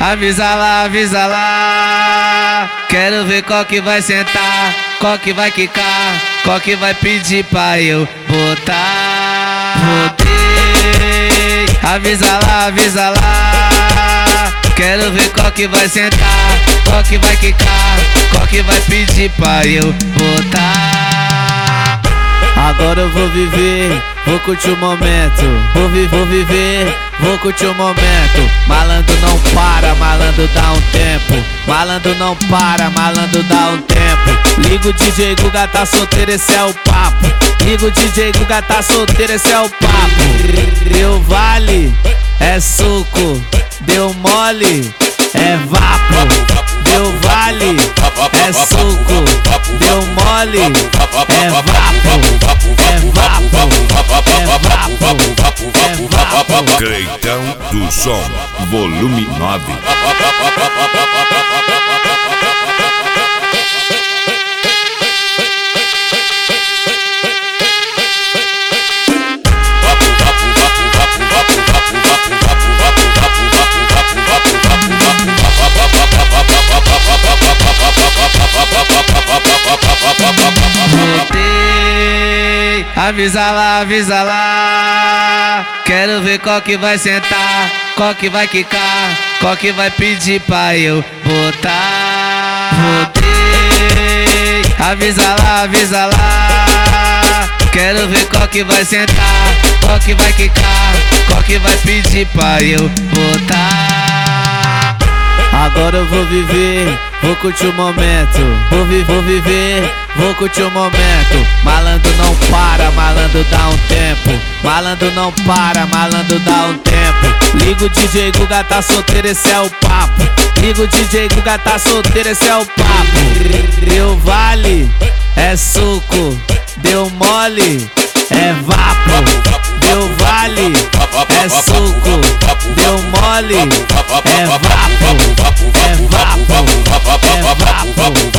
Avisa lá, quero ver qual que vai sentar, qual que vai quicar, qual que vai pedir pra eu botar. Voltei, avisa lá, quero ver qual que vai sentar, qual que vai quicar, qual que vai pedir pra eu botar. Agora eu vou viver, vou curtir o momento. Vou viver, vou curtir o momento. Malandro não para, malandro dá um tempo. Malandro não para, malandro dá um tempo. Liga o DJ Guga, tá solteiro, esse é o papo. Liga o DJ Guga, tá solteiro, esse é o papo. Deu vale, é suco. Deu mole, é vapo. Deu vale, é suco. Deu mole, é vapo. É vapo, é vapo. Creitão do Som, volume 9. Avisa lá, quero ver qual que vai sentar, qual que vai quicar, qual que vai pedir pra eu botar. Voltei, avisa lá, quero ver qual que vai sentar, qual que vai quicar, qual que vai pedir pra eu botar. Agora eu vou viver, vou curtir o momento. Vou viver, vou curtir o momento. Malandro não para, malandro dá um tempo. Malandro não para, malandro dá um tempo. Liga o DJ Guga, tá solteiro, esse é o papo. Liga o DJ Guga, tá solteiro, esse é o papo. Deu vale, é suco. Deu mole, é vapo. Deu vale, é suco. Deu mole, é vapo. É vapo, é vapo.